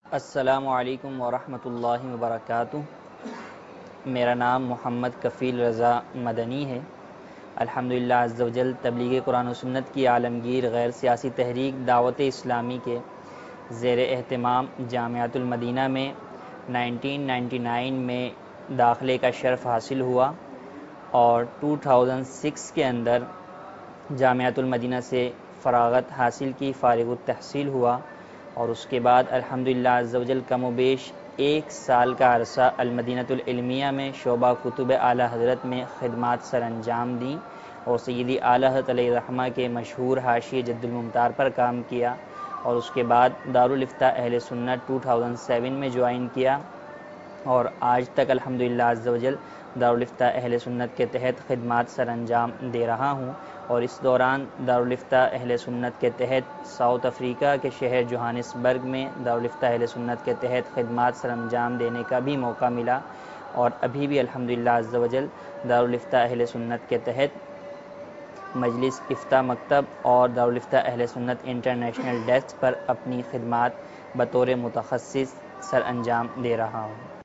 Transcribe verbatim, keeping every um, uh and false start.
السلام علیکم ورحمۃ اللہ وبرکاتہ۔ میرا نام محمد کفیل رضا مدنی ہے۔ الحمدللہ عز و جل تبلیغ قرآن و سنت کی عالمگیر غیر سیاسی تحریک دعوت اسلامی کے زیر اہتمام جامعۃ المدینہ میں نائنٹین نائنٹی نائن میں داخلے کا شرف حاصل ہوا اور ٹو تھاؤزنڈ سکس کے اندر جامعۃ المدینہ سے فراغت حاصل کی، فارغ التحصیل ہوا اور اس کے بعد الحمدللہ عز و جل کم و بیش ایک سال کا عرصہ المدینۃ العلمیہ میں شعبہ کتب اعلیٰ حضرت میں خدمات سر انجام دیں اور سیدی اعلیٰ حضرت علیہ الرحمہ کے مشہور حاشیہ جد الممتار پر کام کیا اور اس کے بعد دارالافتاء اہل سنت ٹو تھاؤزنڈ سیون میں جوائن کیا اور آج تک الحمدللہ عز و جل دارالافتاء اہل سنت کے تحت خدمات سر انجام دے رہا ہوں۔ اور اس دوران دارالافتاء اہل سنت کے تحت ساؤتھ افریقہ کے شہر جوہانسبرگ میں دارالافتاء اہل سنت کے تحت خدمات سر انجام دینے کا بھی موقع ملا اور ابھی بھی الحمدللہ عز و جل دارالافتاء اہل سنت کے تحت مجلس افتاء مکتب اور دارالافتاء اہل سنت انٹرنیشنل ڈیسک پر اپنی خدمات بطور متخصص سر انجام دے رہا ہوں۔